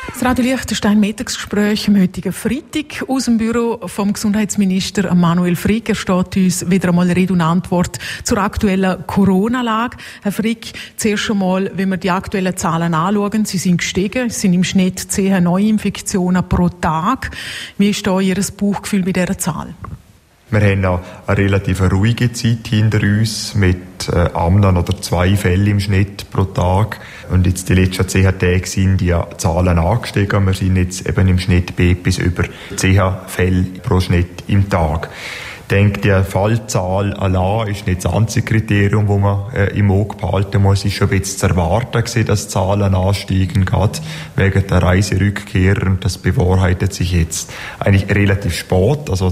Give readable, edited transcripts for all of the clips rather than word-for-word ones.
Das Radio Liechtenstein Mittagsgespräch am heutigen Freitag aus dem Büro vom Gesundheitsminister Manuel Frick. Er steht uns wieder einmal Rede und Antwort zur aktuellen Corona-Lage. Herr Frick, zuerst einmal, wenn wir die aktuellen Zahlen anschauen, sie sind gestiegen, es sind im Schnitt 10 Neuinfektionen pro Tag. Wie ist da Ihr Bauchgefühl bei dieser Zahl? Wir haben noch eine relativ ruhige Zeit hinter uns mit einem oder 2 Fällen im Schnitt pro Tag. Und jetzt die letzten 10 Tage sind die Zahlen angestiegen. Wir sind jetzt eben im Schnitt bei bis über 10 Fälle pro Schnitt im Tag. Ich denke, die Fallzahl allein ist nicht das einzige Kriterium, das man im Auge behalten muss. Es ist schon ein bisschen zu erwarten, dass Zahlen ansteigen, gerade wegen der Reiserückkehrer. Und das bewahrheitet sich jetzt eigentlich relativ spät. Also,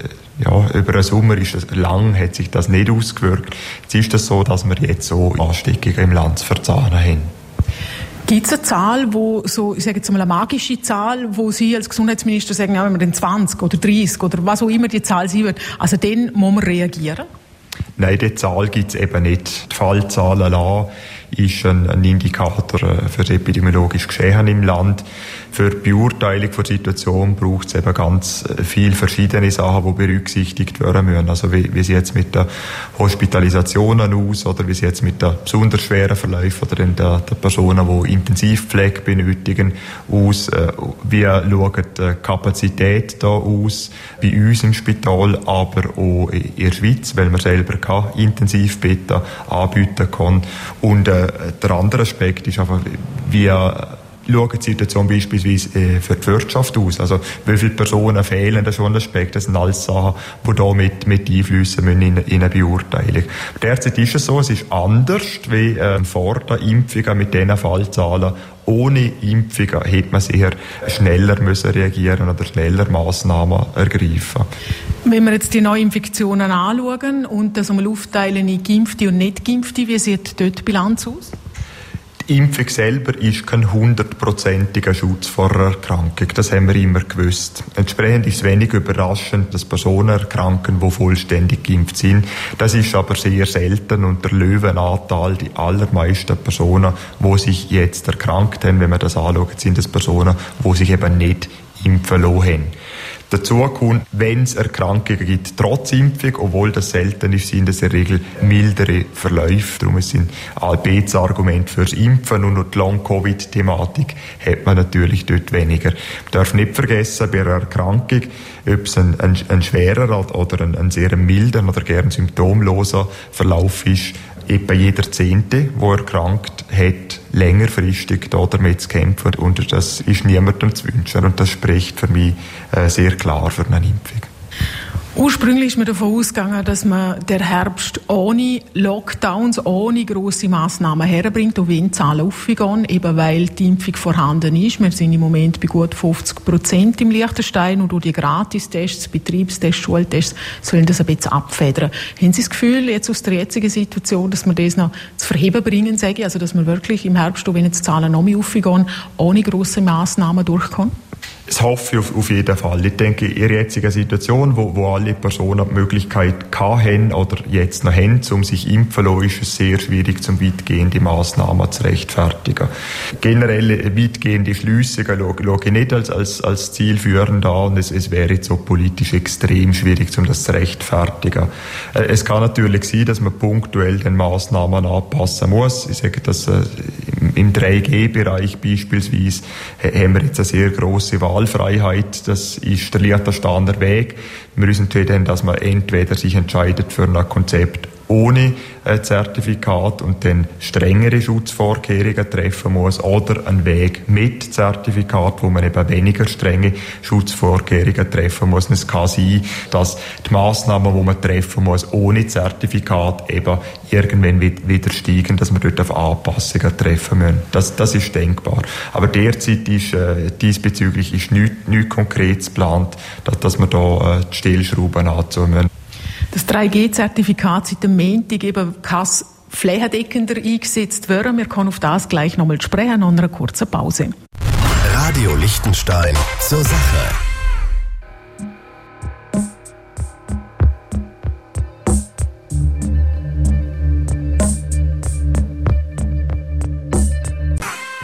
über den Sommer ist es lang, hat sich das nicht ausgewirkt. Jetzt ist es so, dass wir jetzt so Ansteckungen im Land zu verzahnen haben. Gibt es eine Zahl, ich sage jetzt mal eine magische Zahl, wo Sie als Gesundheitsminister sagen, wenn wir den 20 oder 30 oder was auch immer die Zahl sein wird, also dann muss man reagieren? Nein, die Zahl gibt es eben nicht. Die Fallzahl allein ist ein Indikator für das epidemiologische Geschehen im Land. Für die Beurteilung der Situation braucht es eben ganz viele verschiedene Sachen, die berücksichtigt werden müssen. Also wie sieht es mit den Hospitalisationen aus oder wie sieht es mit den besonders schweren Verläufen oder den Personen, die Intensivpflege benötigen, aus. Wie schaut die Kapazität da aus bei uns im Spital, aber auch in der Schweiz, weil man selber keine Intensivbetten anbieten kann. Und der andere Aspekt ist einfach, wie schaut die Situation beispielsweise für die Wirtschaft aus? Also, wie viele Personen fehlen, das ist schon ein Aspekt. Das sind alles Sachen, die da mit einfliessen müssen in eine Beurteilung. Derzeit ist es so, es ist anders wie vor der Impfung mit diesen Fallzahlen. Ohne Impfungen hätte man sicher schneller müssen reagieren oder schneller Massnahmen ergreifen. Wenn wir jetzt die Neuinfektionen anschauen und das einmal aufteilen in Geimpfte und Nicht-Geimpfte, wie sieht dort die Bilanz aus? Die Impfung selber ist kein 100%iger Schutz vor einer Erkrankung. Das haben wir immer gewusst. Entsprechend ist es wenig überraschend, dass Personen erkranken, die vollständig geimpft sind. Das ist aber sehr selten und der Löwenanteil, die allermeisten Personen, die sich jetzt erkrankt haben, wenn man das anschaut, sind es Personen, die sich eben nicht impfen lassen haben. Dazu kommt, wenn es Erkrankungen gibt, trotz Impfung, obwohl das selten ist, sind es in der Regel mildere Verläufe. Darum sind das Argument fürs Impfen und die Long-Covid-Thematik hat man natürlich dort weniger. Man darf nicht vergessen, bei einer Erkrankung, ob es ein schwerer oder ein sehr milder oder gern symptomloser Verlauf ist, etwa jeder 10., der erkrankt hat, längerfristig damit zu kämpfen. Und das ist niemandem zu wünschen. Und das spricht für mich sehr klar für eine Impfung. Ursprünglich ist man davon ausgegangen, dass man den Herbst ohne Lockdowns, ohne grosse Massnahmen herbringt, und wenn die Zahlen aufgehen, eben weil die Impfung vorhanden ist. Wir sind im Moment bei gut 50% im Liechtenstein und durch die Gratistests, Betriebstests, Schultests sollen das ein bisschen abfedern. Haben Sie das Gefühl, jetzt aus der jetzigen Situation, dass wir das noch zu verheben bringen, sage ich, also dass wir wirklich im Herbst, wenn jetzt die Zahlen noch mehr aufgehen, ohne grosse Massnahmen durchkommen? Das hoffe ich auf jeden Fall. Ich denke, in der jetzigen Situation, wo alle Personen die Möglichkeit hatten oder jetzt noch haben, um sich impfen zu lassen, ist es sehr schwierig, zum weitgehende Massnahmen zu rechtfertigen. Generell weitgehende Schliessungen schaue ich nicht als zielführend an, und es wäre jetzt so politisch extrem schwierig, um das zu rechtfertigen. Es kann natürlich sein, dass man punktuell den Massnahmen anpassen muss. Ich sage, dass im 3G-Bereich beispielsweise haben wir jetzt eine sehr grosse Wahlfreiheit. Das ist der Liechtensteiner Weg. Wir müssen entscheiden, dass man entweder sich entscheidet für ein Konzept ohne Zertifikat und dann strengere Schutzvorkehrungen treffen muss, oder einen Weg mit Zertifikat, wo man eben weniger strenge Schutzvorkehrungen treffen muss. Und es kann sein, dass die Massnahmen, die man treffen muss ohne Zertifikat, eben irgendwann wieder steigen, dass wir dort auf Anpassungen treffen müssen. Das ist denkbar. Aber derzeit ist diesbezüglich nichts Konkretes geplant, dass wir da die Stellschrauben anziehen müssen. Das 3G-Zertifikat seit dem Montag eben kann flächendeckender eingesetzt werden. Wir können auf das gleich nochmal sprechen, nach einer kurzen Pause. Radio Liechtenstein zur Sache.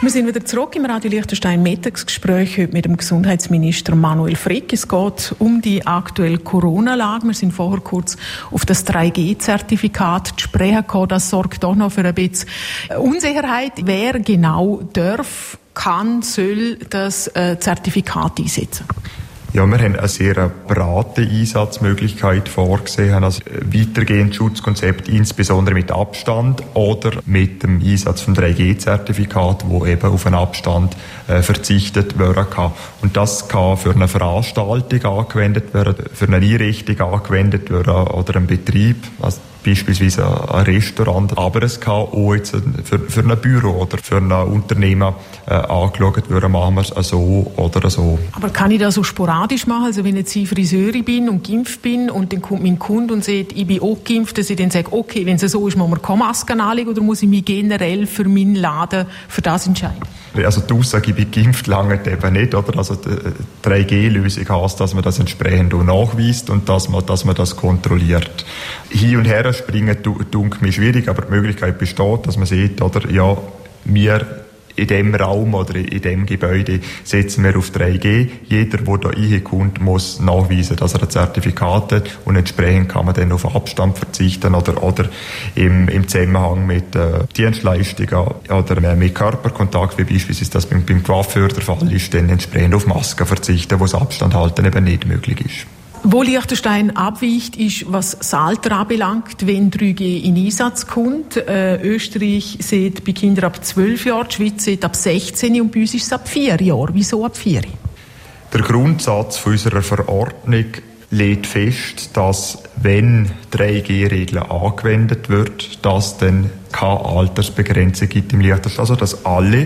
Wir sind wieder zurück im Radio Liechtenstein Mittagsgespräch heute mit dem Gesundheitsminister Manuel Frick. Es geht um die aktuelle Corona-Lage. Wir sind vorher kurz auf das 3G-Zertifikat zu sprechen gekommen. Das sorgt doch noch für ein bisschen Unsicherheit. Wer genau darf, kann, soll das Zertifikat einsetzen? Ja, wir haben eine sehr breite Einsatzmöglichkeit vorgesehen, also weitergehendes Schutzkonzept, insbesondere mit Abstand oder mit dem Einsatz vom 3G-Zertifikat, wo eben auf einen Abstand verzichtet werden kann. Und das kann für eine Veranstaltung angewendet werden, für eine Einrichtung angewendet werden oder einen Betrieb, also beispielsweise ein Restaurant, aber es kann auch jetzt für ein Büro oder für ein Unternehmen angeschaut werden, machen wir es so oder so. Aber kann ich das so sporadisch machen? Also wenn jetzt ich Friseurin bin und geimpft bin und dann kommt mein Kunde und sagt, ich bin auch geimpft, dass ich dann sage, okay, wenn es so ist, muss man keine Masken anlegen, oder muss ich mich generell für meinen Laden für das entscheiden? Also die Aussage, ich bin geimpft, lange eben nicht, oder? Also die 3G-Lösung heisst, dass man das entsprechend auch nachweist und dass man das kontrolliert. Hin und her springen, dunkelt mir schwierig, aber die Möglichkeit besteht, dass man sieht, oder, ja, wir in dem Raum oder in dem Gebäude setzen wir auf 3G. Jeder, der da reinkommt, muss nachweisen, dass er ein Zertifikat hat, und entsprechend kann man dann auf Abstand verzichten oder im Zusammenhang mit Dienstleistungen oder mit Körperkontakt, wie beispielsweise das beim Coiffeur der Fall ist, dann entsprechend auf Masken verzichten, wo das Abstand halten eben nicht möglich ist. Wo Liechtenstein abweicht, ist, was das Alter anbelangt, wenn 3G in Einsatz kommt. Österreich sieht bei Kindern ab 12 Jahren, die Schweiz sieht ab 16 und bei uns ist es ab 4 Jahren. Wieso ab 4? Der Grundsatz von unserer Verordnung legt fest, dass, wenn 3G-Regeln angewendet wird, dass dann keine Altersbegrenzung gibt im Liechtenstein. Also, dass alle,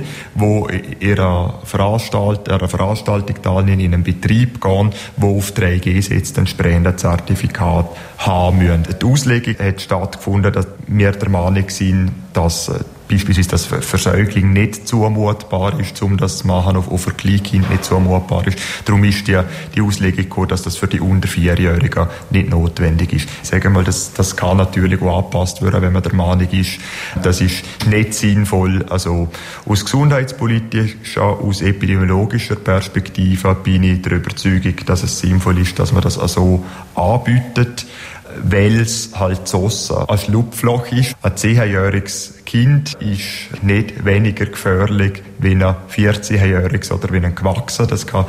die ihrer Veranstaltung teilnehmen, in einen Betrieb gehen, der auf 3G setzt, entsprechend ein Zertifikat haben müssen. Die Auslegung hat stattgefunden, dass wir der Meinung sind, dass beispielsweise das für Säuglinge nicht zumutbar ist, um das zu machen, auf ein Kleinkind nicht zumutbar ist. Darum ist die Auslegung gekommen, dass das für die unter 4-Jährigen nicht notwendig ist. Ich sage mal, das kann natürlich auch angepasst werden, wenn man der Meinung ist, das ist nicht sinnvoll. Also aus gesundheitspolitischer, aus epidemiologischer Perspektive bin ich der Überzeugung, dass es sinnvoll ist, dass man das so anbietet, weil es halt so ein Schlupfloch ist. Ein 10-jähriges Kind ist nicht weniger gefährlich wie ein 14-jähriges oder wie ein Gewachsener. Das kann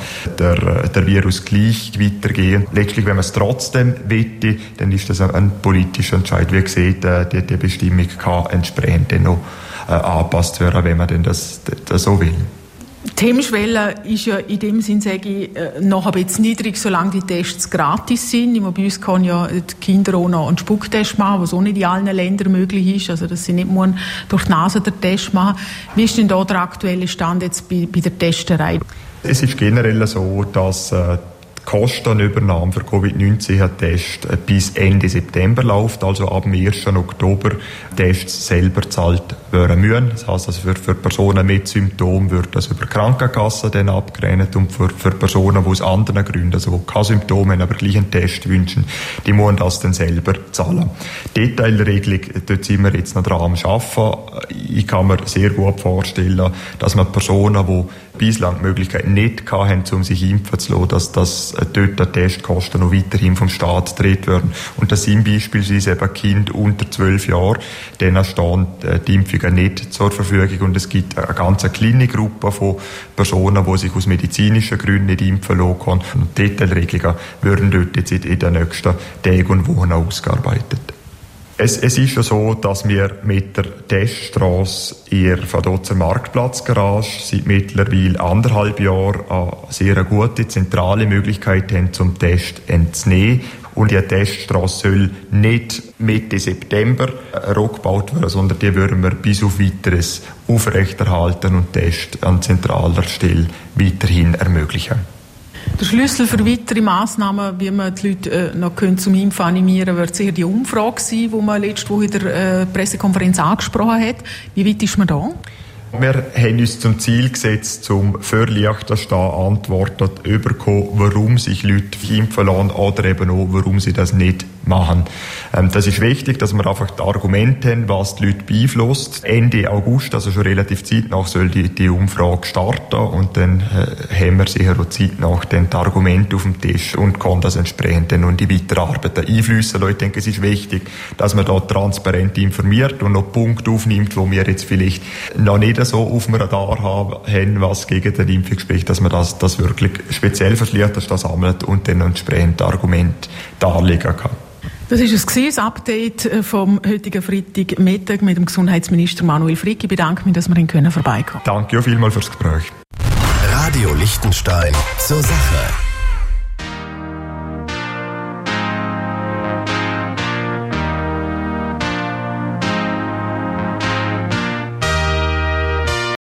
der Virus gleich weitergehen. Letztlich, wenn man es trotzdem wette, dann ist das ein politischer Entscheid. Wie gesagt, die Bestimmung kann entsprechend dann noch angepasst werden, wenn man denn das so will. Die Hemmschwelle ist ja in dem Sinn, sage ich, noch ein bisschen niedrig, solange die Tests gratis sind. Bei uns können ja die Kinder auch noch einen Spucktest machen, was auch nicht in allen Ländern möglich ist. Also, dass sie nicht durch die Nase den Test machen. Wie ist denn da der aktuelle Stand jetzt bei der Testerei? Es ist generell so, dass die Kostenübernahme für Covid-19-Test bis Ende September läuft, also ab dem 1. Oktober Tests selber gezahlt werden müssen. Das heisst, also für Personen mit Symptomen wird das über die Krankenkasse dann abgerechnet, und für Personen, die aus anderen Gründen, also die keine Symptome haben, aber gleich einen Test wünschen, die müssen das dann selber zahlen. Detailregelung, dort sind wir jetzt noch dran am Arbeiten. Ich kann mir sehr gut vorstellen, dass man Personen, die bislang die Möglichkeit nicht hatten, um sich impfen zu lassen, dass dort die Testkosten noch weiterhin vom Staat gedreht werden. Und das sind beispielsweise eben Kinder unter 12 Jahren, denen stehen die Impfungen nicht zur Verfügung. Und es gibt eine ganz kleine Gruppe von Personen, die sich aus medizinischen Gründen nicht impfen lassen können. Und die Detailregelungen werden dort jetzt in den nächsten Tagen und Wochen ausgearbeitet. Es ist ja so, dass wir mit der Teststrasse in der Vaduz Marktplatzgarage seit mittlerweile 1,5 Jahren eine sehr gute zentrale Möglichkeit haben, zum Test entzunehmen. Und die Teststrasse soll nicht Mitte September rückgebaut werden, sondern die würden wir bis auf Weiteres aufrechterhalten und Test an zentraler Stelle weiterhin ermöglichen. Der Schlüssel für weitere Massnahmen, wie man die Leute noch zum Impfen animieren können, wird sicher die Umfrage sein, die man letzte Woche in der Pressekonferenz angesprochen hat. Wie weit ist man da? Wir haben uns zum Ziel gesetzt, um für Liechtenstein Antworten zu bekommen, warum sich Leute impfen lassen oder eben auch, warum sie das nicht machen. Das ist wichtig, dass wir einfach die Argumente haben, was die Leute beeinflusst. Ende August, also schon relativ zeitnah, soll die Umfrage starten und dann haben wir sicher auch zeitnah dann die Argumente auf dem Tisch und kann das entsprechend dann in die weitere Arbeit einfließen lassen. Ich denke, es ist wichtig, dass man da transparent informiert und noch Punkte aufnimmt, wo wir jetzt vielleicht noch nicht so auf dem Radar haben, was gegen den Impfung spricht, dass man das wirklich speziell verschliert, dass das sammelt und dann entsprechend Argumente darlegen kann. Das war das Update vom heutigen Freitagmittag mit dem Gesundheitsminister Manuel Frick. Ich bedanke mich, dass wir ihn vorbeikommen können. Danke auch vielmals fürs Gespräch. Radio Liechtenstein zur Sache.